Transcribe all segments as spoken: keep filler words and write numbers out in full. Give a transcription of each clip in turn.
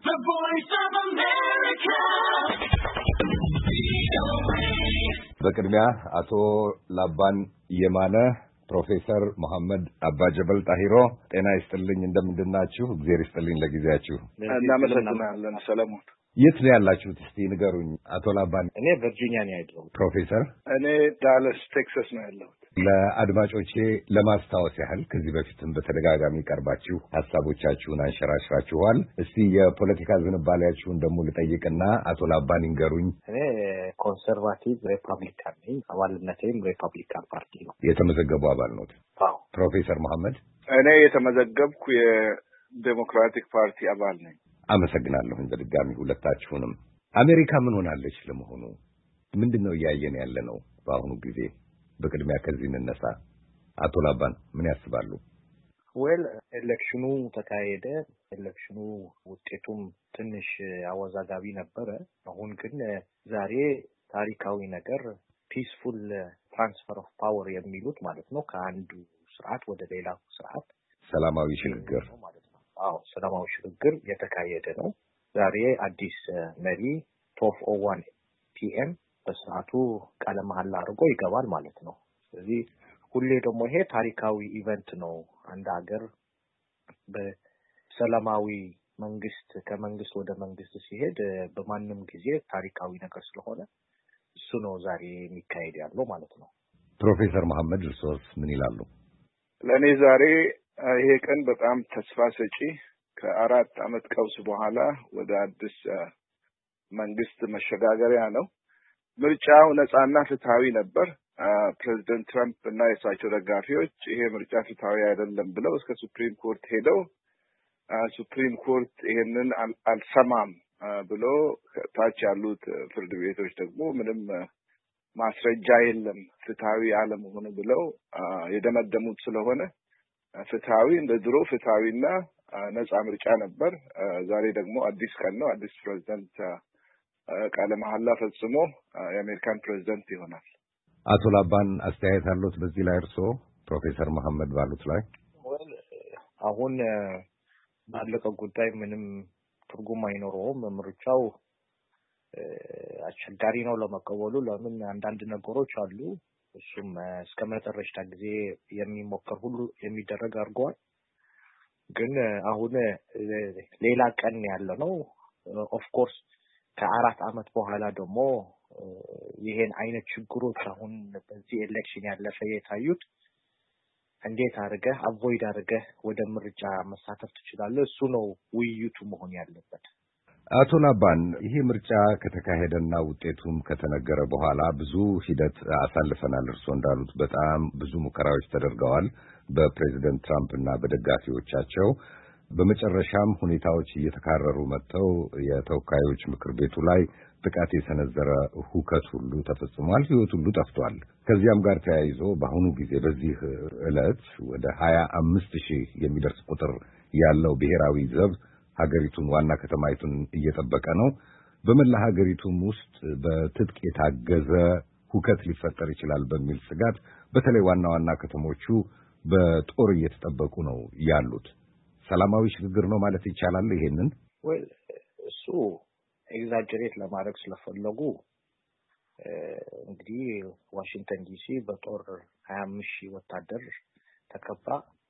The Voice of America. በቅድሚያ አቶ ላባን የማነ ፕሮፌሰር መሐመድ አባጀበል ጣሂሮ ጤና ይስጥልኝ እንደምንድናችሁ እግዚአብሔር ይስጥልኝ ለጊዜያችሁ እናመሰግናለን ሰለሞን የት ነው ያላችሁት እስቲ ንገሩኝ አቶ ላባን እኔ ቨርጂኒያ ነው ያለሁት ፕሮፌሰር እኔ ዳላስ ቴክሳስ ነው ያለሁት ለአድማጮቼ ለማስታወስ ያህል ከዚህ በፊትም በተደጋጋሚ ቀርባችሁ ሐሳቦቻችሁን አንሸራሽራችኋል እስቲ የፖለቲካ ዝንባሌያችሁን ደግሞ ልጠይቅና አቶ ላባን ይንገሩኝ እኔ ኮንሰርቫቲቭ ሪፐብሊካን ነኝ አባልነቴም ሪፐብሊካን ፓርቲ ነው የተመዘገቡ አባል ነው አዎ ፕሮፌሰር መሐመድ እኔ የተመዘገብኩ የዴሞክራቲክ ፓርቲ አባል ነኝ አመሰግናለሁ በድጋሚ ሁለታችሁንም አሜሪካ ምን ሆናለች ለመሆኑ ምንድነው ያየን ያለ ነው በአሁኑ ጊዜ በቅድሚያ ከዚህ እንነሳ አቶ ላባን ምን ያስባሉ ዌል ኤሌክሽኑ ተካሄደ ኤሌክሽኑ ውጤቱም ትንሽ አወዛጋቢ ነበር አሁን ግን ዛሬ ታሪካዊ ነገር ፒስፉል ትራንስፈር ኦፍ ፓወር የሚሉት ማለት ነው ከአንዱ ስርዓት ወደ ሌላው ስርዓት ሰላማዊ ሽግግር ማለት ነው አዎ ሰላማዊ ሽግግር የተካሄደ ነው ዛሬ አዲስ መሪ ቶፍ ኦ ዋን ፒኤም በሰዓቱ ቃለ መሐላ አድርጎ ይገባል ማለት ነው ስለዚህ ሁሌ ደግሞ ይሄ ታሪካዊ ኢቨንት ነው አንድ ሀገር በሰላማዊ መንግስት ከመንግስት ወደ መንግስት ሲሄድ በማንንም ጊዜ ታሪካዊ ነገር ስለሆነ እሱ ነው ዛሬ የሚካሄድ ያለው ማለት ነው ፕሮፌሰር መሐመድ እርሶስ ምን ይላሉ ለኔ ዛሬ ይሄ ቀን በጣም ተስፋ ሰጪ ከአራት አመት ቀውስ በኋላ ወደ አዲስ መንግስት መሸጋገሪያ ነው ምርጫው ነፃና ፍትሃዊ ነበር ፕሬዝዳንት ትራምፕ እና የሳቸው ደጋፊዎች ይሄ ምርጫ ፍትሃዊ አይደለም ብለው እስከ ሱፕሪም ኮርት ሄደው ሱፕሪም ኮርት ይሄንን አልሰማም ብሎ ታች ያሉት ፍርድ ቤቶች ደግሞ ምንም ማስረጃ የለም ፍትሃዊ አለመሆኑ ብለው የደመደሙት ስለሆነ ፍትሃዊ እንደ ድሮ ፍትሃዊና ነፃ ምርጫ ነበር ዛሬ ደግሞ አዲስ ቀን ነው አዲስ ፕሬዝዳንት ቃለ መሐላ ፈጽሞ የአሜሪካን ፕሬዝዳንት ይሆናል አቶ ላባን አስተያየት አሉት በዚህ ላይ እርሶ ፕሮፌሰር መሐመድ ባሉት ላይ አሁን ባለቀው ጉዳይ ምንም ትርጉም አይኖረውም ምርጫው አስቸጋሪ ነው ለመቀበሉ ለምን አንዳንድ ነገሮች አሉ እሱም እስከ መጨረሻ ጊዜ የሚሞከር ሁሉ የሚደረግ አድርጓል ግን አሁን ሌላ ቀን ያለ ነው ኦፍ ኮርስ ከአራት አመት በኋላ ደግሞ ይሄን አይነት ችግሮች አሁን በዚህ ኤሌክሽን ያለፈ የታዩት እንዴት አድርገህ አቮይድ አድርገህ ወደ ምርጫ መሳተፍ ትችላለህ እሱ ነው ውይይቱ መሆን ያለበት አቶ ላባን ይሄ ምርጫ ከተካሄደና ውጤቱም ከተነገረ በኋላ ብዙ ሂደት አሳልፈናል እርሶ እንዳሉት በጣም ብዙ ሙከራዎች ተደርገዋል በፕሬዝዳንት ትራምፕ እና በደጋፊዎቻቸው በመጨረሻም ሁኔታዎች እየተካረሩ መጥተው የተወካዮች ምክር ቤቱ ላይ ጥቃት የሰነዘረ ሁከት ሁሉ ተፈጽሟል ህይወት ሁሉ ጠፍቷል ከዚያም ጋር ተያይዞ በአሁኑ ጊዜ በዚህ ዕለት ወደ ሀያ አምስት ሺህ የሚደርስ ቁጥር ያለው ብሔራዊ ዘብ ሀገሪቱን ዋና ከተማይቱን እየጠበቀ ነው በመላ ሀገሪቱም ውስጥ በትጥቅ የታገዘ ሁከት ሊፈጠር ይችላል በሚል ስጋት በተለይ ዋና ዋና ከተሞቹ በጦር እየተጠበቁ ነው ያሉት ሰላማዊ ሽግግር ነው ማለት ይቻላል ይሄንን ወይ እሱ ኤግዛጀሬት ለማድረግ ስለፈለጉ እንግዲህ ዋሽንግተን ዲሲ በጦር ሀያ አምስት ሺህ ወታደር ተከባ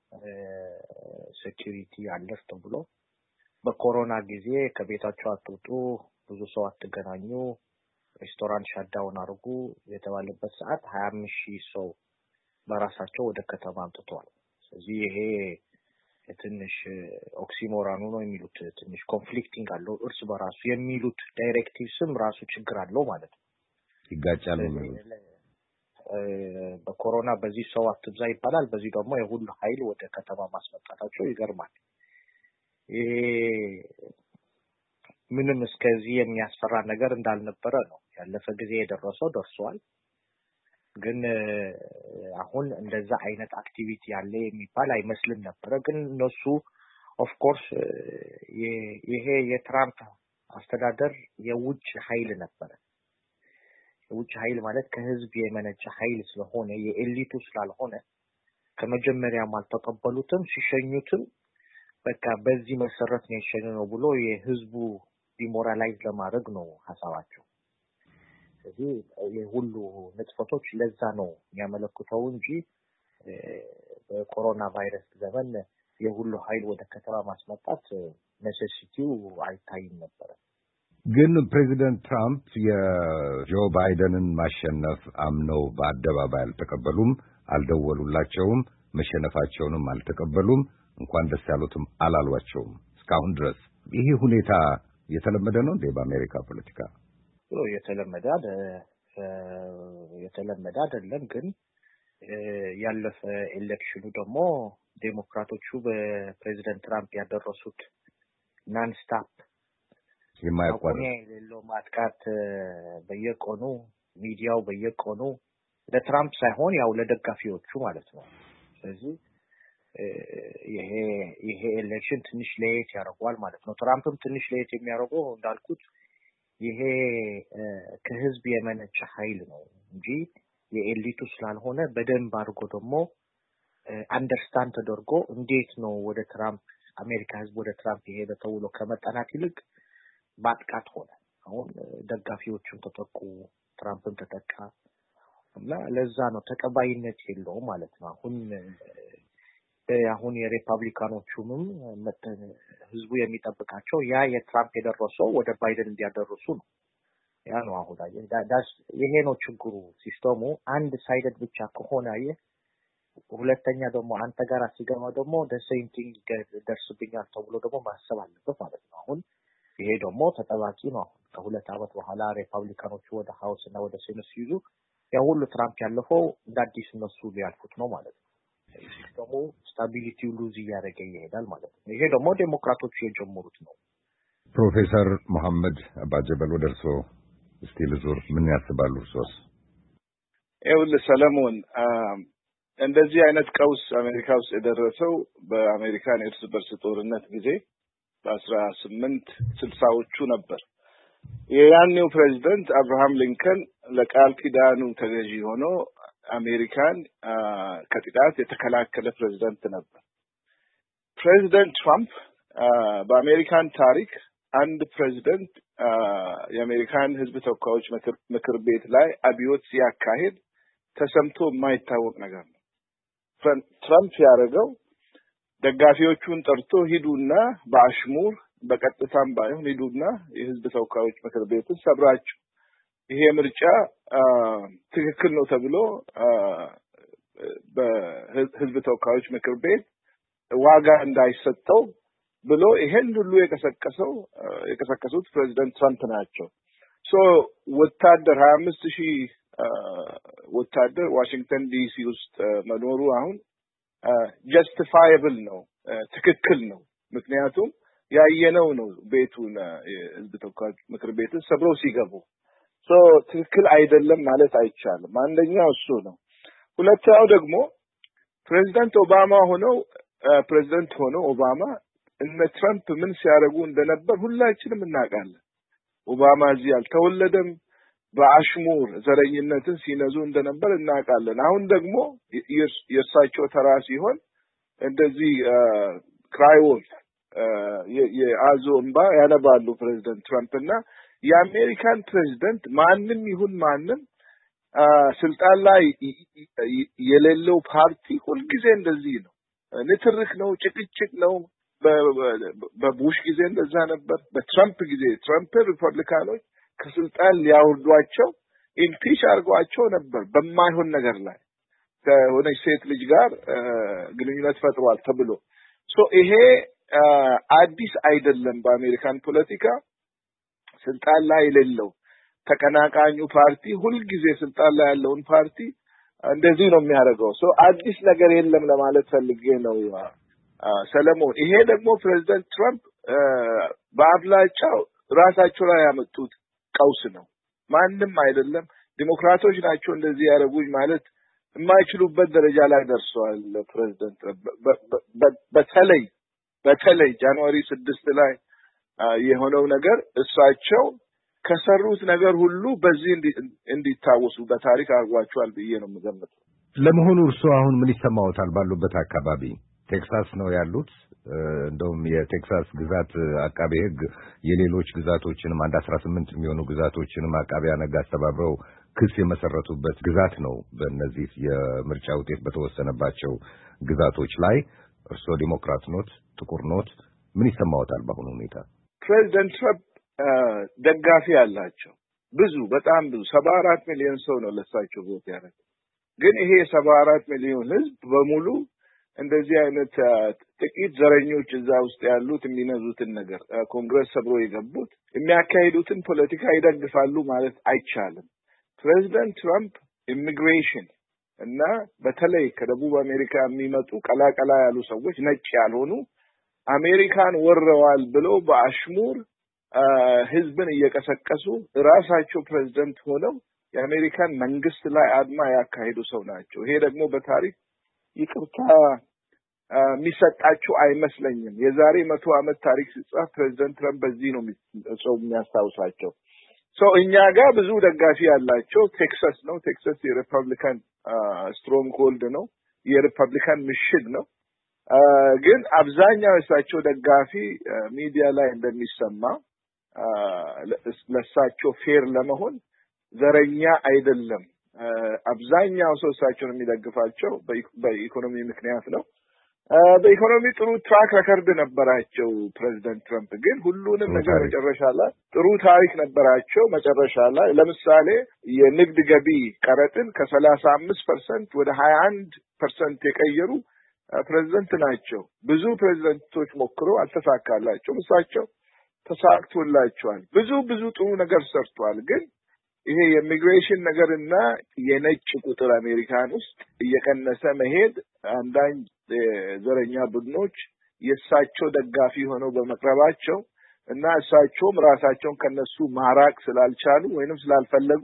ሴኩሪቲ አለፍ ተብሎ በኮሮና ጊዜ ከቤታቸው አትውጡ ብዙ ሰው አትገናኙ ሬስቶራንት ሻዳውን አድርጉ የተባለበት ሰዓት ሀያ አምስት ሺህ ሰው በራሳቸው ወደ ከተማ አምጥተዋል ስለዚህ ይሄ ትንሽ ኦክሲሞራኑ ነው የሚሉት ትንሽ ኮንፍሊክቲንግ አለው እርስ በራሱ የሚሉት ዳይሬክቲቭስም ራሱ ችግር አለው ማለት ነው ይጋጫሉ በኮሮና በዚህ ሰው አትብዛ ይባላል በዚህ ደግሞ የሁሉ ኃይል ወደ ከተማ ማስመጣታቸው ይገርማል ይሄ ምንም እስከዚህ የሚያስፈራ ነገር እንዳልነበረ ነው ያለፈ ጊዜ የደረሰው ደርሷል ግን አሁን እንደዛ አይነት አክቲቪቲ ያለ የሚባል አይመስልም ነበር ግን እነሱ ኦፍ ኮርስ ይሄ የትራምፕ አስተዳደር የውጭ ኃይል ነበር የውጭ ኃይል ማለት ከህዝብ የመነጨ ኃይል ስለሆነ የኤሊቱ ስላልሆነ ከመጀመሪያም አልተቀበሉትም ሲሸኙትም በቃ በዚህ መሰረት ነው የሸነነው ብሎ የህዝቡ ዲሞራላይዝ ለማድረግ ነው ሐሳባቸው። ስለዚህ የሁሉ ንጥፈቶች ለዛ ነው የሚያመለክተው እንጂ በኮሮና ቫይረስ ዘመን የሁሉ ኃይል ወደ ከተማ ማስመጣት ነሴሲቲው አይታይም ነበር። ግን ፕሬዚደንት ትራምፕ የጆ ባይደንን ማሸነፍ አምነው በአደባባይ አልተቀበሉም፣ አልደወሉላቸውም፣ መሸነፋቸውንም አልተቀበሉም፣ እንኳን ደስ ያሉትም አላሏቸውም እስካሁን ድረስ። ይሄ ሁኔታ የተለመደ ነው እንዴ በአሜሪካ ፖለቲካ? የተለመደ የተለመደ አይደለም። ግን ያለፈ ኤሌክሽኑ ደግሞ ዴሞክራቶቹ በፕሬዚደንት ትራምፕ ያደረሱት ናን ስታፕ የማይቋረጥ የሌለው ማጥቃት በየቀኑ ሚዲያው በየቀኑ ለትራምፕ ሳይሆን ያው ለደጋፊዎቹ ማለት ነው። ስለዚህ ይሄ ይሄ ኤሌክሽን ትንሽ ለየት ያደርገዋል ማለት ነው። ትራምፕም ትንሽ ለየት የሚያደርገው እንዳልኩት ይሄ ከህዝብ የመነጨ ኃይል ነው እንጂ የኤሊቱ ስላልሆነ በደንብ አድርጎ ደግሞ አንደርስታንድ ተደርጎ እንዴት ነው ወደ ትራምፕ አሜሪካ ህዝብ ወደ ትራምፕ የሄደ ተብሎ ከመጠናት ይልቅ ማጥቃት ሆነ። አሁን ደጋፊዎቹን ተጠቁ፣ ትራምፕን ተጠቃ እና ለዛ ነው ተቀባይነት የለውም ማለት ነው። አሁን አሁን የሪፐብሊካኖቹም ህዝቡ የሚጠብቃቸው ያ የትራምፕ የደረሰው ወደ ባይደን እንዲያደርሱ ነው። ያ ነው አሁን ዳስ ይሄ ነው ችግሩ። ሲስተሙ አንድ ሳይደድ ብቻ ከሆነ አየ ሁለተኛ ደግሞ አንተ ጋር ሲገባ ደግሞ the same thing ደርስብኛል ተብሎ ደግሞ ማሰብ አለበት ማለት ነው። አሁን ይሄ ደግሞ ተጠባቂ ነው። ከሁለት ዓመት በኋላ ሪፐብሊካኖቹ ወደ ሃውስ እና ወደ ሴኔት ሲይዙ ያ ሁሉ ትራምፕ ያለፈው እንዳዲስ እነሱ ሊያልፉት ነው ማለት ነው። ሲስተሙ ስታቢሊቲው ሉዝ እያደረገ ይሄዳል ማለት ነው። ይሄ ደግሞ ዴሞክራቶቹ የጀመሩት ነው። ፕሮፌሰር መሐመድ አባጀበል ወደ እርስዎ እስቲ ልዙር። ምን ያስባሉ እርሶስ? ይኸውልህ ሰለሞን፣ እንደዚህ አይነት ቀውስ አሜሪካ ውስጥ የደረሰው በአሜሪካን የእርስ በርስ ጦርነት ጊዜ በአስራ ስምንት ስልሳዎቹ ነበር። የያኔው ፕሬዚደንት አብርሃም ሊንከን ለቃል ኪዳኑ ተገዢ ሆኖ አሜሪካን ከጥቃት የተከላከለ ፕሬዚደንት ነበር። ፕሬዚደንት ትራምፕ በአሜሪካን ታሪክ አንድ ፕሬዚደንት የአሜሪካን ሕዝብ ተወካዮች ምክር ቤት ላይ አብዮት ሲያካሂድ ተሰምቶ የማይታወቅ ነገር ነው። ትራምፕ ያደረገው ደጋፊዎቹን ጠርቶ ሂዱና በአሽሙር በቀጥታም ባይሆን ሂዱና የሕዝብ ተወካዮች ምክር ቤትን ሰብራችሁ ይሄ ምርጫ ትክክል ነው ተብሎ በሕዝብ ተወካዮች ምክር ቤት ዋጋ እንዳይሰጠው ብሎ ይሄን ሁሉ የቀሰቀሰው የቀሰቀሱት ፕሬዚደንት ትራምፕ ናቸው። ሶ ወታደር ሀያ አምስት ሺህ ወታደር ዋሽንግተን ዲሲ ውስጥ መኖሩ አሁን ጀስቲፋየብል ነው፣ ትክክል ነው። ምክንያቱም ያየነው ነው ቤቱን የሕዝብ ተወካዮች ምክር ቤትን ሰብረው ሲገቡ። ሶ ትክክል አይደለም ማለት አይቻልም። አንደኛው እሱ ነው። ሁለተኛው ደግሞ ፕሬዚደንት ኦባማ ሆነው ፕሬዚደንት ሆነው ኦባማ እነ ትራምፕ ምን ሲያደርጉ እንደነበር ሁላችንም እናውቃለን። ኦባማ እዚህ አልተወለደም፣ በአሽሙር ዘረኝነትን ሲነዙ እንደነበር እናውቃለን። አሁን ደግሞ የእርሳቸው ተራ ሲሆን እንደዚህ ክራይዎል የአዞ እንባ ያነባሉ ፕሬዚደንት ትራምፕ እና የአሜሪካን ፕሬዚደንት ማንም ይሁን ማንም ስልጣን ላይ የሌለው ፓርቲ ሁልጊዜ እንደዚህ ነው። ንትርክ ነው፣ ጭቅጭቅ ነው። በቡሽ ጊዜ እንደዛ ነበር። በትራምፕ ጊዜ ትራምፕ ሪፐብሊካኖች ከስልጣን ሊያወርዷቸው ኢምፒች አድርጓቸው ነበር በማይሆን ነገር ላይ ከሆነች ሴት ልጅ ጋር ግንኙነት ፈጥሯል ተብሎ። ሶ ይሄ አዲስ አይደለም። በአሜሪካን ፖለቲካ ስልጣን ላይ የሌለው ተቀናቃኙ ፓርቲ ሁልጊዜ ስልጣን ላይ ያለውን ፓርቲ እንደዚህ ነው የሚያደርገው። ሶ አዲስ ነገር የለም ለማለት ፈልጌ ነው ሰለሞን። ይሄ ደግሞ ፕሬዚደንት ትራምፕ በአብላጫው ራሳቸው ላይ ያመጡት ቀውስ ነው፣ ማንም አይደለም። ዲሞክራቶች ናቸው እንደዚህ ያደረጉኝ ማለት የማይችሉበት ደረጃ ላይ ደርሰዋል። ፕሬዚደንት በተለይ በተለይ ጃንዋሪ ስድስት ላይ የሆነው ነገር እሳቸው ከሰሩት ነገር ሁሉ በዚህ እንዲታወሱ በታሪክ አድርጓቸዋል ብዬ ነው የምገምተው። ለመሆኑ እርሱ አሁን ምን ይሰማዎታል? ባሉበት አካባቢ ቴክሳስ ነው ያሉት። እንደውም የቴክሳስ ግዛት አቃቤ ሕግ የሌሎች ግዛቶችንም አንድ አስራ ስምንት የሚሆኑ ግዛቶችንም አቃቢያን ሕግ አስተባብረው ክስ የመሰረቱበት ግዛት ነው። በእነዚህ የምርጫ ውጤት በተወሰነባቸው ግዛቶች ላይ እርስዎ ዲሞክራት ኖት፣ ጥቁር ኖት፣ ምን ይሰማዎታል በአሁኑ ሁኔታ? ፕሬዚደንት ትራምፕ ደጋፊ ያላቸው ብዙ በጣም ብዙ ሰባ አራት ሚሊዮን ሰው ነው ለሳቸው ቮት ያደረገው። ግን ይሄ ሰባ አራት ሚሊዮን ህዝብ በሙሉ እንደዚህ አይነት ጥቂት ዘረኞች እዛ ውስጥ ያሉት የሚነዙትን ነገር ኮንግረስ ሰብሮ የገቡት የሚያካሂዱትን ፖለቲካ ይደግፋሉ ማለት አይቻልም። ፕሬዚደንት ትራምፕ ኢሚግሬሽን እና በተለይ ከደቡብ አሜሪካ የሚመጡ ቀላቀላ ያሉ ሰዎች ነጭ ያልሆኑ አሜሪካን ወረዋል ብለው በአሽሙር ህዝብን እየቀሰቀሱ ራሳቸው ፕሬዚደንት ሆነው የአሜሪካን መንግስት ላይ አድማ ያካሄዱ ሰው ናቸው። ይሄ ደግሞ በታሪክ ይቅርታ የሚሰጣቸው አይመስለኝም። የዛሬ መቶ ዓመት ታሪክ ሲጻፍ ፕሬዚደንት ትራምፕ በዚህ ነው ሰው የሚያስታውሳቸው። ሶ እኛ ጋር ብዙ ደጋፊ ያላቸው ቴክሳስ ነው። ቴክሳስ የሪፐብሊካን ስትሮንግ ሆልድ ነው፣ የሪፐብሊካን ምሽግ ነው። ግን አብዛኛው የሳቸው ደጋፊ ሚዲያ ላይ እንደሚሰማ ለሳቸው ፌር ለመሆን ዘረኛ አይደለም። አብዛኛው ሰው እሳቸውን የሚደግፋቸው በኢኮኖሚ ምክንያት ነው። በኢኮኖሚ ጥሩ ትራክ ረከርድ ነበራቸው ፕሬዚደንት ትራምፕ። ግን ሁሉንም ነገር መጨረሻ ላይ ጥሩ ታሪክ ነበራቸው። መጨረሻ ላይ ለምሳሌ የንግድ ገቢ ቀረጥን ከሰላሳ አምስት ፐርሰንት ወደ ሀያ አንድ ፐርሰንት የቀየሩ ፕሬዚደንት ናቸው። ብዙ ፕሬዚደንቶች ሞክረው አልተሳካላቸውም። እሳቸው ተሳክቶላቸዋል። ብዙ ብዙ ጥሩ ነገር ሰርቷል። ግን ይሄ የኢሚግሬሽን ነገርና የነጭ ቁጥር አሜሪካን ውስጥ እየቀነሰ መሄድ አንዳንድ ዘረኛ ቡድኖች የእሳቸው ደጋፊ ሆነው በመቅረባቸው እና እሳቸውም ራሳቸውን ከነሱ ማራቅ ስላልቻሉ ወይንም ስላልፈለጉ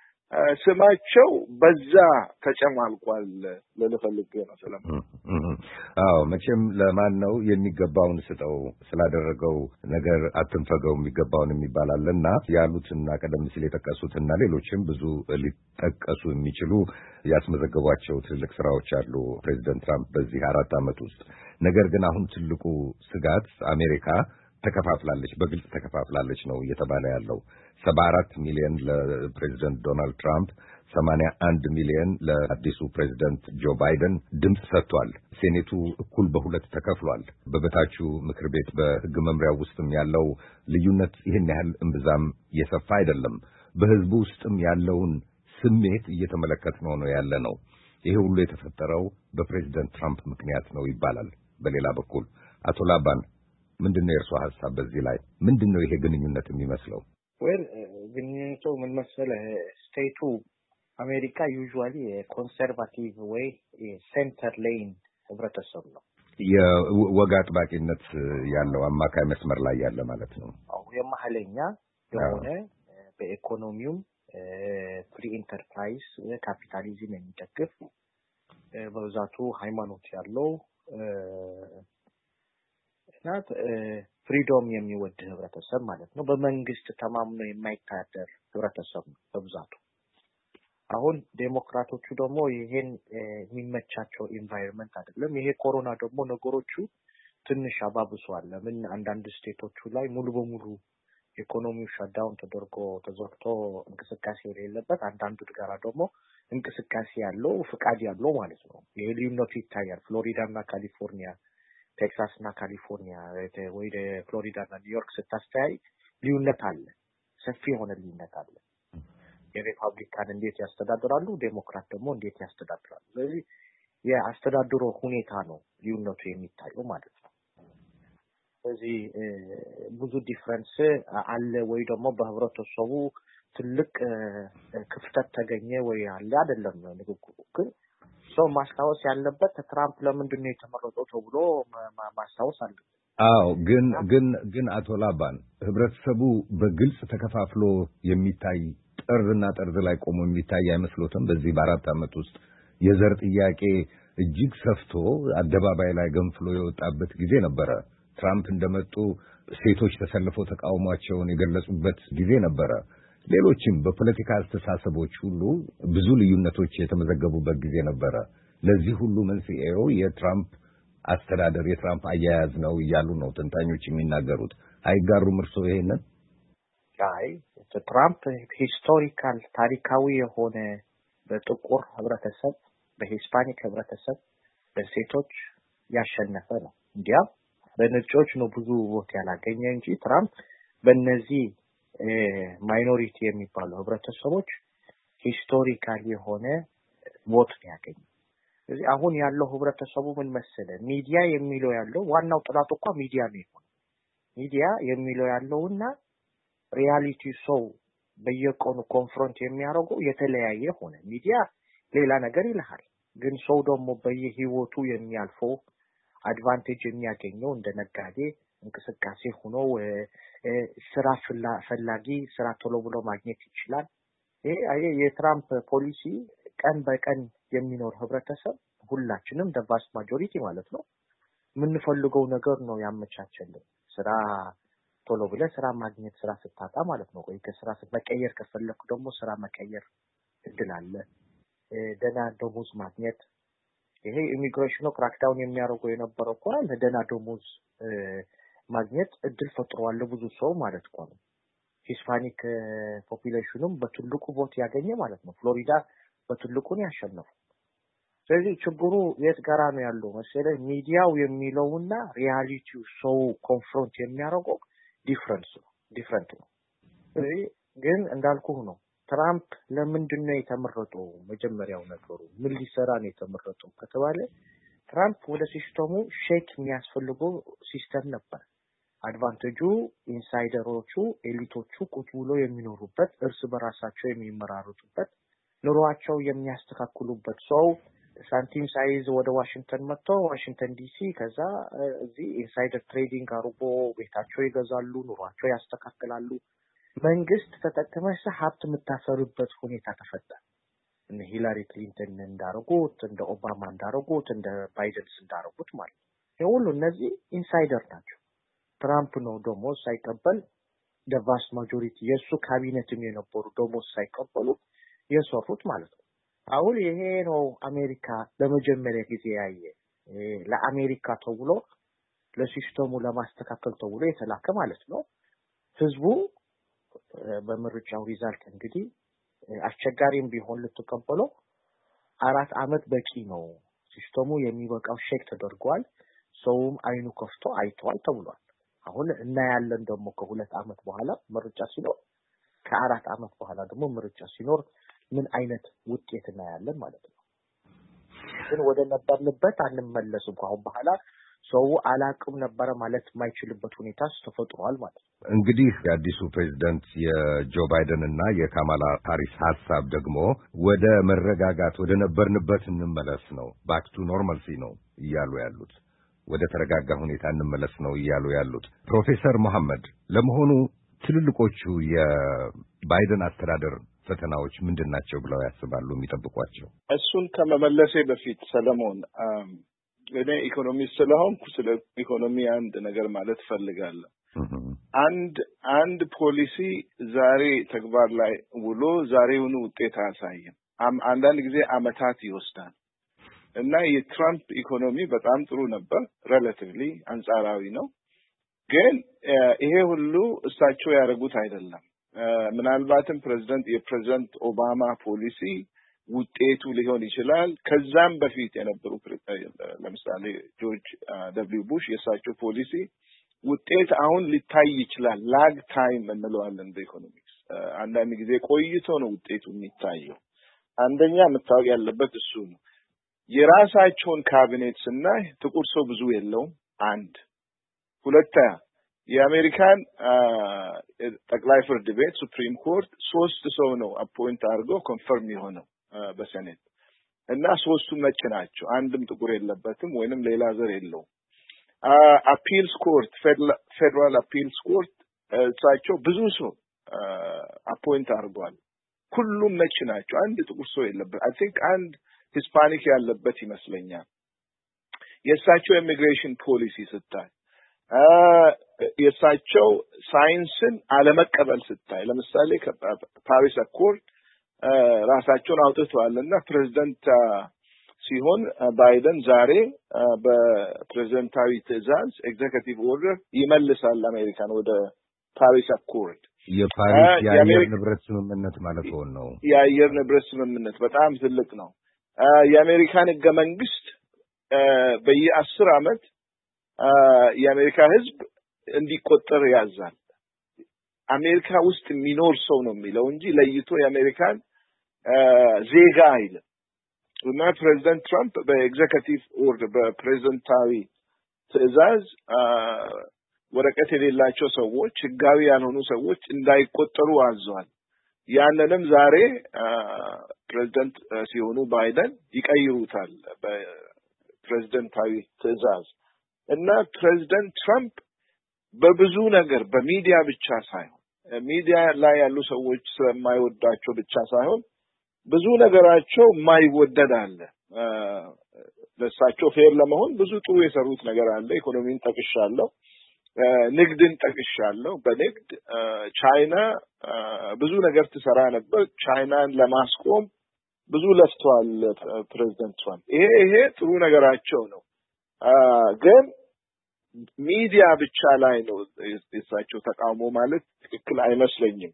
ስማቸው በዛ ተጨማልቋል ለልፈልግ ነው ሰለሞን። አዎ መቼም ለማን ነው የሚገባውን ስጠው ስላደረገው ነገር አትንፈገው የሚገባውን የሚባላልና ያሉትና ቀደም ሲል የጠቀሱትና ሌሎችም ብዙ ሊጠቀሱ የሚችሉ ያስመዘገቧቸው ትልቅ ስራዎች አሉ ፕሬዚደንት ትራምፕ በዚህ አራት ዓመት ውስጥ። ነገር ግን አሁን ትልቁ ስጋት አሜሪካ ተከፋፍላለች፣ በግልጽ ተከፋፍላለች ነው እየተባለ ያለው። ሰባ አራት ሚሊዮን ለፕሬዚደንት ዶናልድ ትራምፕ፣ ሰማንያ አንድ ሚሊዮን ለአዲሱ ፕሬዚደንት ጆ ባይደን ድምጽ ሰጥቷል። ሴኔቱ እኩል በሁለት ተከፍሏል። በበታቹ ምክር ቤት በሕግ መምሪያው ውስጥም ያለው ልዩነት ይህን ያህል እምብዛም የሰፋ አይደለም። በህዝቡ ውስጥም ያለውን ስሜት እየተመለከትነው ነው ያለ ነው። ይሄ ሁሉ የተፈጠረው በፕሬዚደንት ትራምፕ ምክንያት ነው ይባላል። በሌላ በኩል አቶ ላባን ምንድነው የእርሱ ሀሳብ በዚህ ላይ? ምንድነው ይሄ ግንኙነት የሚመስለው? ወይ ግንኙነቱ ምን መሰለህ፣ ስቴቱ አሜሪካ ዩዥዋሊ ኮንሰርቫቲቭ ወይ ሴንተር ሌን ህብረተሰብ ነው። የወግ አጥባቂነት ያለው አማካይ መስመር ላይ ያለ ማለት ነው። አዎ የመሀለኛ የሆነ በኢኮኖሚውም ፍሪ ኢንተርፕራይዝ ካፒታሊዝም የሚደግፍ በብዛቱ ሃይማኖት ያለው ናት ፍሪዶም የሚወድ ህብረተሰብ ማለት ነው። በመንግስት ተማምኖ የማይታደር ህብረተሰብ ነው በብዛቱ። አሁን ዴሞክራቶቹ ደግሞ ይሄን የሚመቻቸው ኢንቫይሮንመንት አይደለም። ይሄ ኮሮና ደግሞ ነገሮቹ ትንሽ አባብሷል። ለምን አንዳንድ ስቴቶቹ ላይ ሙሉ በሙሉ ኢኮኖሚው ሻትዳውን ተደርጎ ተዘግቶ እንቅስቃሴ የሌለበት፣ አንዳንዱ ጋራ ደግሞ እንቅስቃሴ ያለው ፍቃድ ያለው ማለት ነው። ይሄ ልዩነቱ ይታያል። ፍሎሪዳ እና ካሊፎርኒያ፣ ቴክሳስ እና ካሊፎርኒያ ወይ ፍሎሪዳ እና ኒውዮርክ ስታስተያይ ልዩነት አለ፣ ሰፊ የሆነ ልዩነት አለ። የሪፐብሊካን እንዴት ያስተዳድራሉ፣ ዴሞክራት ደግሞ እንዴት ያስተዳድራሉ። ስለዚህ የአስተዳድሮ ሁኔታ ነው ልዩነቱ የሚታየው ማለት ነው። ስለዚህ ብዙ ዲፈረንስ አለ ወይ ደግሞ በህብረተሰቡ ትልቅ ክፍተት ተገኘ ወይ አለ አይደለም ንግግሩ። ግን ሰው ማስታወስ ያለበት ትራምፕ ለምንድን ነው የተመረጠው ተብሎ ማስታወስ አለበት። አዎ ግን ግን ግን አቶ ላባን ህብረተሰቡ በግልጽ ተከፋፍሎ የሚታይ ጠርዝና ጠርዝ ላይ ቆሞ የሚታይ አይመስሎትም? በዚህ በአራት ዓመት ውስጥ የዘር ጥያቄ እጅግ ሰፍቶ አደባባይ ላይ ገንፍሎ የወጣበት ጊዜ ነበረ። ትራምፕ እንደመጡ ሴቶች ተሰልፈው ተቃውሟቸውን የገለጹበት ጊዜ ነበረ። ሌሎችም በፖለቲካ አስተሳሰቦች ሁሉ ብዙ ልዩነቶች የተመዘገቡበት ጊዜ ነበረ። ለዚህ ሁሉ መንስኤው የትራምፕ አስተዳደር የትራምፕ አያያዝ ነው እያሉ ነው ተንታኞች የሚናገሩት። አይጋሩም እርሶ ይሄንን? አይ ትራምፕ ሂስቶሪካል ታሪካዊ የሆነ በጥቁር ህብረተሰብ፣ በሂስፓኒክ ህብረተሰብ፣ በሴቶች ያሸነፈ ነው። እንዲያም በነጮች ነው ብዙ ቮት ያላገኘ እንጂ ትራምፕ በእነዚህ ማይኖሪቲ የሚባሉ ህብረተሰቦች ሂስቶሪካል የሆነ ቮት ያገኘ። ስለዚህ አሁን ያለው ህብረተሰቡ ምን መሰለ ሚዲያ የሚለው ያለው ዋናው ጥላቱ እኮ ሚዲያ ነው። ሚዲያ የሚለው ያለውና ሪያሊቲ ሰው በየቀኑ ኮንፍሮንት የሚያደርገው የተለያየ ሆነ። ሚዲያ ሌላ ነገር ይልሃል፣ ግን ሰው ደግሞ በየህይወቱ የሚያልፈው አድቫንቴጅ የሚያገኘው እንደ ነጋዴ እንቅስቃሴ ሆኖ ስራ ፈላጊ ስራ ቶሎ ብሎ ማግኘት ይችላል። ይሄ የትራምፕ ፖሊሲ ቀን በቀን የሚኖር ህብረተሰብ ሁላችንም ዳቫስት ማጆሪቲ ማለት ነው የምንፈልገው ነገር ነው ያመቻቸልን። ስራ ቶሎ ብለ ስራ ማግኘት ስራ ስታጣ ማለት ነው ወይ ከስራ መቀየር ከፈለኩ ደግሞ ስራ መቀየር እድል አለ። ደና ደሞዝ ማግኘት ይሄ ኢሚግሬሽኑ ክራክዳውን የሚያደርገው የነበረው እኮ ለደና ደሞዝ ማግኘት እድል ፈጥሯል ብዙ ሰው ማለት ነው። ሂስፓኒክ ፖፑሌሽኑም በትልቁ ቮት ያገኘ ማለት ነው። ፍሎሪዳ በትልቁ ነው ያሸነፈው። ስለዚህ ችግሩ የት ጋራ ነው ያለው መሰለህ? ሚዲያው የሚለውና ሪያሊቲው ሰው ኮንፍሮንት የሚያደርገው ዲፈረንስ ነው ዲፈረንት ነው። ስለዚህ ግን እንዳልኩህ ነው ትራምፕ ለምንድን ነው የተመረጠው? መጀመሪያው ነገሩ ምን ሊሰራ ነው የተመረጠው ከተባለ ትራምፕ ወደ ሲስተሙ ሼክ የሚያስፈልገው ሲስተም ነበር። አድቫንቴጁ ኢንሳይደሮቹ ኤሊቶቹ ቁጭ ብሎ የሚኖሩበት እርስ በራሳቸው የሚመራሩበት ኑሯቸው የሚያስተካክሉበት ሰው ሳንቲም ሳይዝ ወደ ዋሽንግተን መጥቶ ዋሽንግተን ዲሲ ከዛ እዚህ ኢንሳይደር ትሬዲንግ አርጎ ቤታቸው ይገዛሉ፣ ኑሯቸው ያስተካክላሉ። መንግስት ተጠቅመህ ሀብት የምታፈሩበት ሁኔታ ተፈጠረ። እነ ሂላሪ ክሊንተን እንዳረጉት፣ እንደ ኦባማ እንዳረጉት፣ እንደ ባይደን እንዳረጉት ማለት ነው። ሁሉ እነዚህ ኢንሳይደር ናቸው። ትራምፕ ነው ደሞዝ ሳይቀበል ዳቫስት ማጆሪቲ የሱ ካቢኔትም የነበሩ ደሞዝ ሳይቀበሉ የሰሩት ማለት ነው። አሁን ይሄ ነው አሜሪካ ለመጀመሪያ ጊዜ ያየ ለአሜሪካ ተብሎ ለሲስተሙ ለማስተካከል ተብሎ የተላከ ማለት ነው። ህዝቡ በምርጫው ሪዛልት እንግዲህ አስቸጋሪም ቢሆን ልትቀበለው አራት አመት በቂ ነው። ሲስተሙ የሚበቃው ሼክ ተደርጓል። ሰውም አይኑ ከፍቶ አይቷል ተብሏል። አሁን እና ያለን ደግሞ ከሁለት አመት በኋላ ምርጫ ሲኖር ከአራት አመት በኋላ ደግሞ ምርጫ ሲኖር ምን አይነት ውጤት እናያለን ማለት ነው። ግን ወደ ነበርንበት አንመለስም። አሁን በኋላ ሰው አላቅም ነበር ማለት የማይችልበት ሁኔታ ተፈጥሯል ማለት ነው። እንግዲህ የአዲሱ ፕሬዝዳንት የጆ ባይደን እና የካማላ ሃሪስ ሐሳብ ደግሞ ወደ መረጋጋት ወደ ነበርንበት እንመለስ ነው፣ ባክ ቱ ኖርማልሲ ነው እያሉ ያሉት። ወደ ተረጋጋ ሁኔታ እንመለስ ነው እያሉ ያሉት። ፕሮፌሰር መሐመድ ለመሆኑ ትልልቆቹ የባይደን አስተዳደር ፈተናዎች ምንድናቸው ብለው ያስባሉ የሚጠብቋቸው? እሱን ከመመለሴ በፊት ሰለሞን እኔ ኢኮኖሚስት ስለሆንኩ ስለ ኢኮኖሚ አንድ ነገር ማለት ፈልጋለሁ። አንድ አንድ ፖሊሲ ዛሬ ተግባር ላይ ውሎ ዛሬውኑ ውጤት አያሳይም። አንዳንድ ጊዜ አመታት ይወስዳል እና የትራምፕ ኢኮኖሚ በጣም ጥሩ ነበር፣ ሪሌቲቭሊ አንጻራዊ ነው። ግን ይሄ ሁሉ እሳቸው ያደረጉት አይደለም። ምናልባትም ፕሬዝዳንት የፕሬዝዳንት ኦባማ ፖሊሲ ውጤቱ ሊሆን ይችላል። ከዛም በፊት የነበሩ ለምሳሌ ጆርጅ ደብሊው ቡሽ የእሳቸው ፖሊሲ ውጤት አሁን ሊታይ ይችላል። ላግ ታይም እንለዋለን በኢኮኖሚክስ። አንዳንድ ጊዜ ቆይቶ ነው ውጤቱ የሚታየው። አንደኛ መታወቅ ያለበት እሱ ነው። የራሳቸውን ካቢኔት ስናይ ጥቁር ሰው ብዙ የለውም። አንድ ሁለተኛ የአሜሪካን ጠቅላይ ፍርድ ቤት ሱፕሪም ኮርት ሶስት ሰው ነው አፖይንት አድርገው ኮንፈርም የሆነው በሴኔት እና ሶስቱ ነጭ ናቸው። አንድም ጥቁር የለበትም ወይንም ሌላ ዘር የለውም። አፒልስ ኮርት ፌደራል አፒልስ ኮርት እሳቸው ብዙ ሰው አፖይንት አድርጓል። ሁሉም ነጭ ናቸው። አንድ ጥቁር ሰው የለበት። አይ ቲንክ አንድ ሂስፓኒክ ያለበት ይመስለኛል። የእሳቸው ኢሚግሬሽን ፖሊሲ ስታይ የእሳቸው ሳይንስን አለመቀበል ስታይ ለምሳሌ ከፓሪስ አኮርድ ራሳቸውን አውጥተዋልና ፕሬዝዳንት ሲሆን ባይደን ዛሬ በፕሬዝዳንታዊ ትዕዛዝ ኤግዜኪቲቭ ኦርደር ይመልሳል አሜሪካን ወደ ፓሪስ አኮርድ የፓሪስ የአየር ንብረት ስምምነት ማለት ነው። የአየር ንብረት ስምምነት በጣም ትልቅ ነው። የአሜሪካን ህገ መንግስት በየአስር አመት የአሜሪካ ህዝብ እንዲቆጠር ያዛል። አሜሪካ ውስጥ የሚኖር ሰው ነው የሚለው እንጂ ለይቶ የአሜሪካን ዜጋ አይልም። እና ፕሬዝዳንት ትራምፕ በኤግዜኪቲቭ ኦርደር በፕሬዝዳንታዊ ትዕዛዝ ወረቀት የሌላቸው ሰዎች ህጋዊ ያልሆኑ ሰዎች እንዳይቆጠሩ አዟል። ያንንም ዛሬ ፕሬዝዳንት ሲሆኑ ባይደን ይቀይሩታል በፕሬዝዳንታዊ ትዕዛዝ። እና ፕሬዝዳንት ትራምፕ በብዙ ነገር በሚዲያ ብቻ ሳይሆን ሚዲያ ላይ ያሉ ሰዎች ስለማይወዳቸው ብቻ ሳይሆን ብዙ ነገራቸው የማይወደድ አለ። ለሳቸው ፌር ለመሆን ብዙ ጥሩ የሰሩት ነገር አለ። ኢኮኖሚን ጠቅሻለሁ፣ ንግድን ጠቅሻለሁ። በንግድ ቻይና ብዙ ነገር ትሰራ ነበር። ቻይናን ለማስቆም ብዙ ለፍተዋል ፕሬዝዳንት ትራምፕ። ይሄ ይሄ ጥሩ ነገራቸው ነው። ግን ሚዲያ ብቻ ላይ ነው የሳቸው ተቃውሞ ማለት ትክክል አይመስለኝም።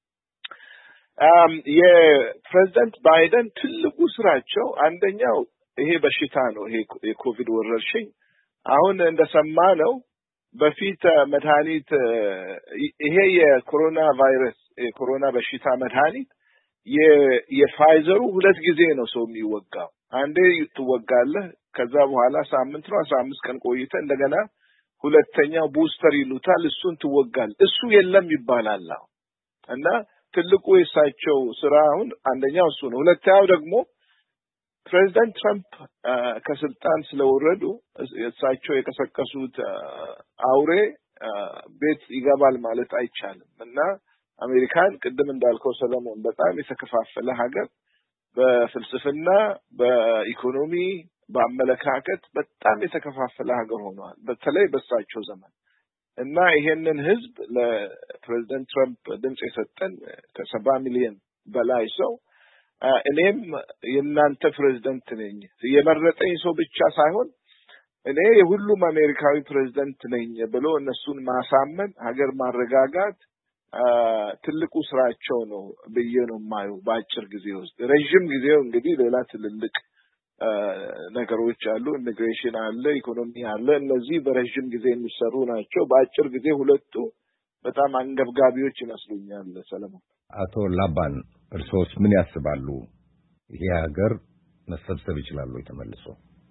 የፕሬዝዳንት ባይደን ትልቁ ስራቸው አንደኛው ይሄ በሽታ ነው። ይሄ የኮቪድ ወረርሽኝ አሁን እንደሰማነው በፊት መድኃኒት ይሄ የኮሮና ቫይረስ የኮሮና በሽታ መድኃኒት የፋይዘሩ ሁለት ጊዜ ነው ሰው የሚወጋው። አንዴ ትወጋለህ፣ ከዛ በኋላ ሳምንት ነው አስራ አምስት ቀን ቆይተ እንደገና ሁለተኛው ቡስተር ይሉታል፣ እሱን ትወጋል። እሱ የለም ይባላል። እና ትልቁ የሳቸው ስራ አሁን አንደኛው እሱ ነው። ሁለተኛው ደግሞ ፕሬዝዳንት ትራምፕ ከስልጣን ስለወረዱ እሳቸው የቀሰቀሱት አውሬ ቤት ይገባል ማለት አይቻልም። እና አሜሪካን ቅድም እንዳልከው ሰለሞን በጣም የተከፋፈለ ሀገር በፍልስፍና፣ በኢኮኖሚ፣ በአመለካከት በጣም የተከፋፈለ ሀገር ሆኗል፣ በተለይ በሳቸው ዘመን። እና ይሄንን ህዝብ ለፕሬዝዳንት ትራምፕ ድምጽ የሰጠን ከሰባ ሚሊዮን በላይ ሰው እኔም የእናንተ ፕሬዝዳንት ነኝ የመረጠኝ ሰው ብቻ ሳይሆን እኔ የሁሉም አሜሪካዊ ፕሬዝዳንት ነኝ ብሎ እነሱን ማሳመን፣ ሀገር ማረጋጋት ትልቁ ስራቸው ነው ብዬ ነው የማየው። በአጭር ጊዜ ውስጥ ረጅም ጊዜው እንግዲህ ሌላ ትልልቅ ነገሮች አሉ፣ ኢሚግሬሽን አለ፣ ኢኮኖሚ አለ። እነዚህ በረጅም ጊዜ የሚሰሩ ናቸው። በአጭር ጊዜ ሁለቱ በጣም አንገብጋቢዎች ይመስሉኛል። ሰለሞን፣ አቶ ላባን እርሶስ ምን ያስባሉ? ይሄ ሀገር መሰብሰብ ይችላል ወይ ተመልሶ?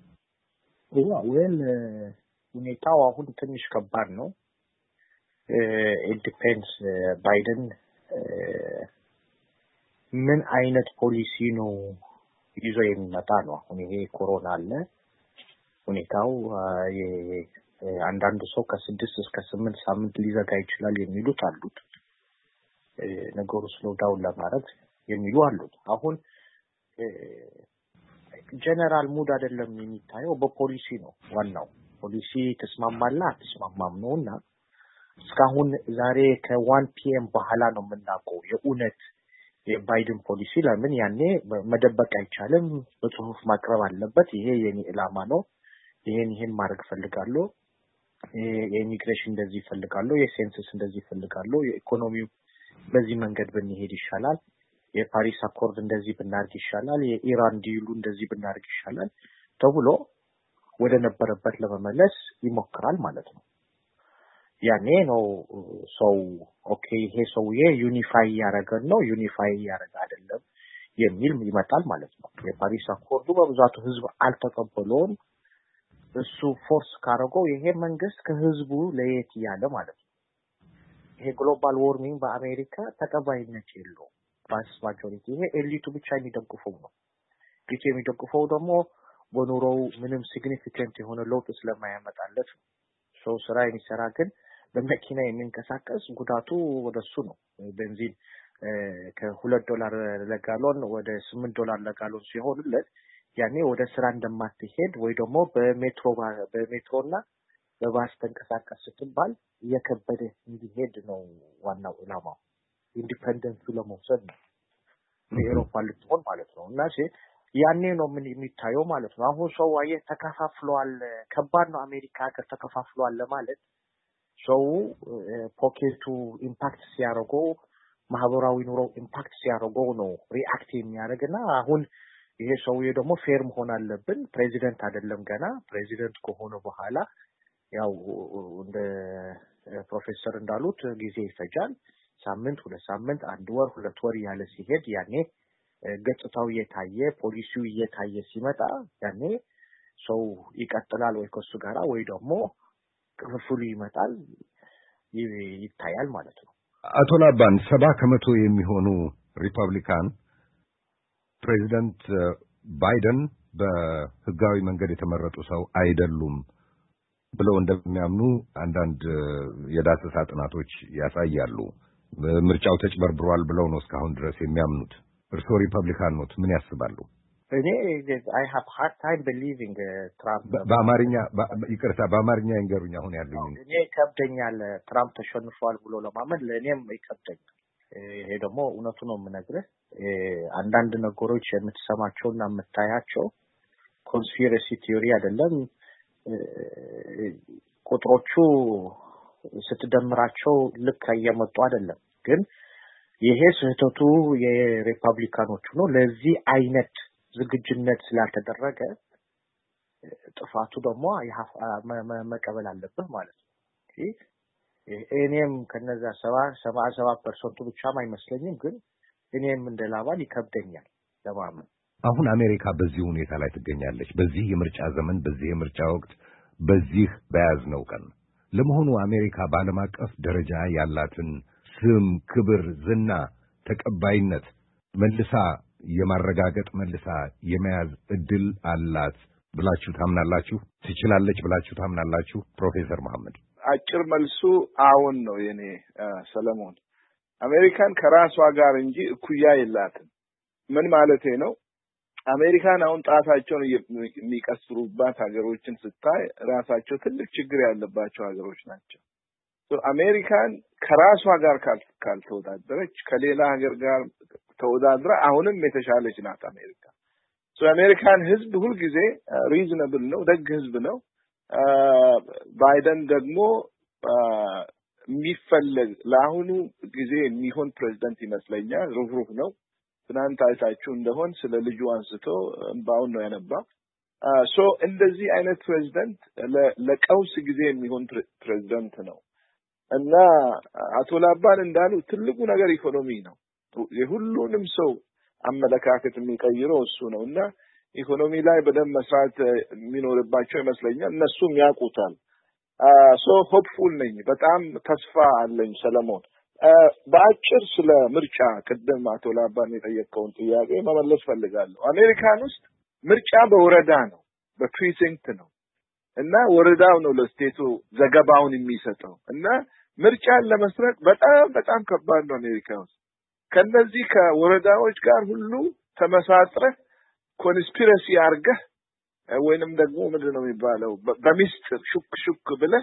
ወል ሁኔታው አሁን ትንሽ ከባድ ነው። ኢት ዲፔንድስ ባይደን ምን አይነት ፖሊሲ ነው ይዞ የሚመጣ ነው። አሁን ይሄ ኮሮና አለ፣ ሁኔታው አንዳንድ ሰው ከስድስት እስከ ስምንት ሳምንት ሊዘጋ ይችላል የሚሉት አሉት። ነገሩ ስሎ ዳውን ለማድረግ የሚሉ አሉት። አሁን ጀነራል ሙድ አይደለም የሚታየው፣ በፖሊሲ ነው ዋናው። ፖሊሲ ተስማማላ ተስማማም ነውና እስካሁን ዛሬ ከዋን ፒኤም በኋላ ነው የምናውቀው የኡነት የባይደን ፖሊሲ። ለምን ያኔ መደበቅ አይቻልም፣ በጽሁፍ ማቅረብ አለበት። ይሄ የኔ ኢላማ ነው፣ ይሄን ይሄን ማድረግ ፈልጋለሁ፣ የኢሚግሬሽን እንደዚህ ፈልጋለሁ፣ የሴንሰስ እንደዚህ ፈልጋለሁ፣ የኢኮኖሚው በዚህ መንገድ ብንሄድ ይሻላል፣ የፓሪስ አኮርድ እንደዚህ ብናርግ ይሻላል፣ የኢራን ዲሉ እንደዚህ ብናርግ ይሻላል ተብሎ ወደ ነበረበት ለመመለስ ይሞክራል ማለት ነው። ያኔ ነው ሰው ኦኬ ይሄ ሰውዬ ዩኒፋይ ያረጋል ነው ዩኒፋይ ያረጋ አይደለም የሚል ይመጣል ማለት ነው። የፓሪስ አኮርዱ በብዛቱ ህዝብ አልተቀበለውም። እሱ ፎርስ ካረገው ይሄ መንግስት ከህዝቡ ለየት ያለ ማለት ነው። ይሄ ግሎባል ዋርሚንግ በአሜሪካ ተቀባይነት የለውም። ቫስ ማጆሪቲ ይሄ ኤሊቱ ብቻ የሚደግፈው ነው። ኤሊቱ የሚደግፈው ደግሞ በኑሮው ምንም ሲግኒፊካንት የሆነ ለውጥ ስለማያመጣለት ሰው ስራ የሚሰራ ግን በመኪና የሚንቀሳቀስ ጉዳቱ ወደሱ ነው። ቤንዚን ከሁለት ዶላር ለጋሎን ወደ ስምንት ዶላር ለጋሎን ሲሆንለት ያኔ ወደ ስራ እንደማትሄድ ወይ ደግሞ በሜትሮ በሜትሮና በባስ ተንቀሳቀስ ስትባል እየከበደ እንዲሄድ ነው ዋናው ኢላማው። ኢንዲፔንደንስ ለመውሰድ ነው የአውሮፓ ልትሆን ማለት ነው። እና እሺ ያኔ ነው ምን የሚታየው ማለት ነው። አሁን ሰው አየ ተከፋፍሏል። ከባድ ነው አሜሪካ ሀገር ተከፋፍሏል ለማለት ሰው ፖኬቱ ኢምፓክት ሲያደርገው ማህበራዊ ኑሮ ኢምፓክት ሲያደርገው ነው ሪአክት የሚያደርግና አሁን ይሄ ሰውዬ ደግሞ ፌር መሆን አለብን። ፕሬዚደንት አይደለም ገና ፕሬዚደንት ከሆነ በኋላ ያው እንደ ፕሮፌሰር እንዳሉት ጊዜ ይፈጃል። ሳምንት ሁለት ሳምንት አንድ ወር ሁለት ወር ያለ ሲሄድ ያኔ ገጽታው እየታየ ፖሊሲው እየታየ ሲመጣ ያኔ ሰው ይቀጥላል ወይ ከሱ ጋራ ወይ ደግሞ ክፍፍሉ ይመጣል ይታያል ማለት ነው። አቶ ላባን ሰባ ከመቶ የሚሆኑ ሪፐብሊካን ፕሬዚደንት ባይደን በህጋዊ መንገድ የተመረጡ ሰው አይደሉም ብለው እንደሚያምኑ አንዳንድ የዳሰሳ ጥናቶች ያሳያሉ። ምርጫው ተጭበርብሯል ብለው ነው እስካሁን ድረስ የሚያምኑት። እርሶ ሪፐብሊካን ኖት፣ ምን ያስባሉ? እኔ I have hard time believing ትራምፕ በአማርኛ ይቅርታ በአማርኛ ይንገሩኝ አሁን ያሉኝ። እኔ ከብደኛል ትራምፕ ተሸንፏል ብሎ ለማመን ለኔም ይከብደኛል። ይሄ ደግሞ እውነቱ ነው የምነግርህ። አንዳንድ ነገሮች የምትሰማቸውና የምታያቸው ኮንስፒረሲ ቲዮሪ አይደለም። ቁጥሮቹ ስትደምራቸው ልክ እየመጡ አይደለም። ግን ይሄ ስህተቱ የሪፐብሊካኖቹ ነው። ለዚህ አይነት ዝግጅነት ስላልተደረገ ጥፋቱ ደግሞ መቀበል አለበት ማለት ነው። እኔም ከነዛ ሰባ ሰባት ፐርሰንት ብቻም አይመስለኝም። ግን እኔም እንደላባል ይከብደኛል ለማመን። አሁን አሜሪካ በዚህ ሁኔታ ላይ ትገኛለች። በዚህ የምርጫ ዘመን፣ በዚህ የምርጫ ወቅት፣ በዚህ በያዝነው ቀን ለመሆኑ አሜሪካ በዓለም አቀፍ ደረጃ ያላትን ስም፣ ክብር፣ ዝና፣ ተቀባይነት መልሳ የማረጋገጥ መልሳ የመያዝ እድል አላት ብላችሁ ታምናላችሁ? ትችላለች ብላችሁ ታምናላችሁ? ፕሮፌሰር መሐመድ። አጭር መልሱ አዎን ነው የኔ ሰለሞን። አሜሪካን ከራሷ ጋር እንጂ እኩያ የላትም። ምን ማለቴ ነው? አሜሪካን አሁን ጣታቸውን የሚቀስሩባት ሀገሮችን ስታይ ራሳቸው ትልቅ ችግር ያለባቸው ሀገሮች ናቸው። አሜሪካን ከራሷ ጋር ካልተወዳደረች ከሌላ ሀገር ጋር ተወዳድራ አሁንም የተሻለች ናት አሜሪካ። አሜሪካን ህዝብ ሁልጊዜ ሪዝነብል ነው፣ ደግ ህዝብ ነው። ባይደን ደግሞ የሚፈለግ ለአሁኑ ጊዜ የሚሆን ፕሬዝዳንት ይመስለኛል። ሩህሩህ ነው። ትናንት አይታችሁ እንደሆን ስለ ልጁ አንስቶ እንባውን ነው ያነባው። ሶ እንደዚህ አይነት ፕሬዝዳንት ለቀውስ ጊዜ የሚሆን ፕሬዝዳንት ነው እና አቶ ላባን እንዳሉ ትልቁ ነገር ኢኮኖሚ ነው። የሁሉንም ሰው አመለካከት የሚቀይረው እሱ ነው እና ኢኮኖሚ ላይ በደንብ መስራት የሚኖርባቸው ይመስለኛል። እነሱም ያውቁታል። ሶ ሆፕፉል ነኝ። በጣም ተስፋ አለኝ ሰለሞን። በአጭር ስለ ምርጫ ቅድም አቶ ላባን የጠየቀውን ጥያቄ መመለስ ፈልጋለሁ። አሜሪካን ውስጥ ምርጫ በወረዳ ነው፣ በፕሪሲንክት ነው እና ወረዳው ነው ለስቴቱ ዘገባውን የሚሰጠው እና ምርጫን ለመስረቅ በጣም በጣም ከባድ ነው አሜሪካ ውስጥ። ከነዚህ ከወረዳዎች ጋር ሁሉ ተመሳጥረህ ኮንስፒረሲ አርገህ ወይንም ደግሞ ምንድነው የሚባለው በሚስጥር ሹክ ሹክ ብለህ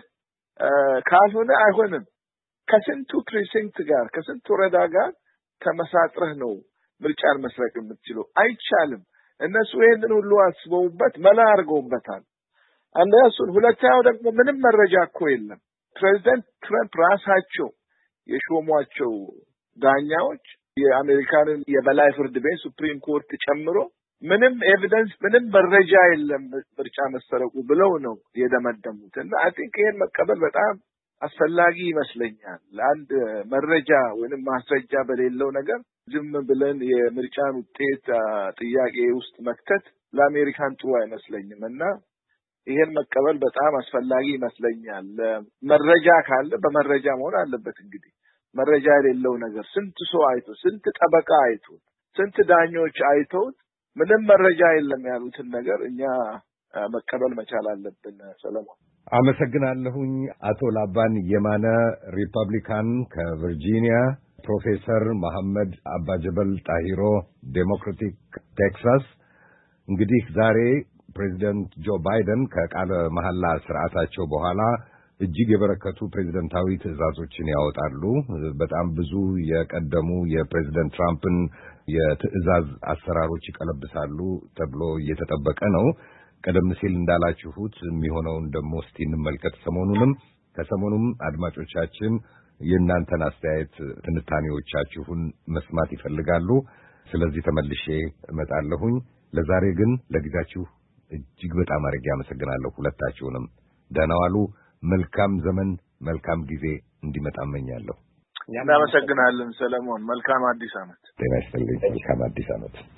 ካልሆነ አይሆንም። ከስንቱ ፕሪሲንክት ጋር ከስንቱ ወረዳ ጋር ተመሳጥረህ ነው ምርጫን መስረቅ የምትችለው። አይቻልም። እነሱ ይሄንን ሁሉ አስበውበት መላ አድርገውበታል። አንደኛው ሁለተኛው ደግሞ ምንም መረጃ እኮ የለም። ፕሬዝዳንት ትራምፕ ራሳቸው የሾሟቸው ዳኛዎች የአሜሪካንን የበላይ ፍርድ ቤት ሱፕሪም ኮርት ጨምሮ ምንም ኤቪደንስ ምንም መረጃ የለም ምርጫ መሰረቁ ብለው ነው የደመደሙት እና አይ ቲንክ ይሄን መቀበል በጣም አስፈላጊ ይመስለኛል። ለአንድ መረጃ ወይንም ማስረጃ በሌለው ነገር ዝም ብለን የምርጫን ውጤት ጥያቄ ውስጥ መክተት ለአሜሪካን ጥሩ አይመስለኝም እና ይሄን መቀበል በጣም አስፈላጊ ይመስለኛል። መረጃ ካለ በመረጃ መሆን አለበት። እንግዲህ መረጃ የሌለው ነገር ስንት ሰው አይቶ ስንት ጠበቃ አይቶ ስንት ዳኞች አይተውት ምንም መረጃ የለም ያሉትን ነገር እኛ መቀበል መቻል አለብን። ሰለሞን አመሰግናለሁኝ። አቶ ላባን የማነ ሪፐብሊካን ከቨርጂኒያ፣ ፕሮፌሰር መሐመድ አባጀበል ጣሂሮ ዴሞክራቲክ ቴክሳስ። እንግዲህ ዛሬ ፕሬዚደንት ጆ ባይደን ከቃለ መሐላ ስርዓታቸው በኋላ እጅግ የበረከቱ ፕሬዝደንታዊ ትዕዛዞችን ያወጣሉ። በጣም ብዙ የቀደሙ የፕሬዝደንት ትራምፕን የትዕዛዝ አሰራሮች ይቀለብሳሉ ተብሎ እየተጠበቀ ነው። ቀደም ሲል እንዳላችሁት የሚሆነውን ደግሞ እስቲ እንመልከት። ሰሞኑንም ከሰሞኑም አድማጮቻችን የእናንተን አስተያየት ትንታኔዎቻችሁን መስማት ይፈልጋሉ። ስለዚህ ተመልሼ እመጣለሁኝ። ለዛሬ ግን ለጊዜያችሁ እጅግ በጣም አድርጌ አመሰግናለሁ ሁለታችሁንም። ደህና ዋሉ። መልካም ዘመን፣ መልካም ጊዜ እንዲመጣ እመኛለሁ። እናመሰግናለን ሰለሞን። መልካም አዲስ ዓመት። ጤና ይስጥልኝ። መልካም አዲስ ዓመት።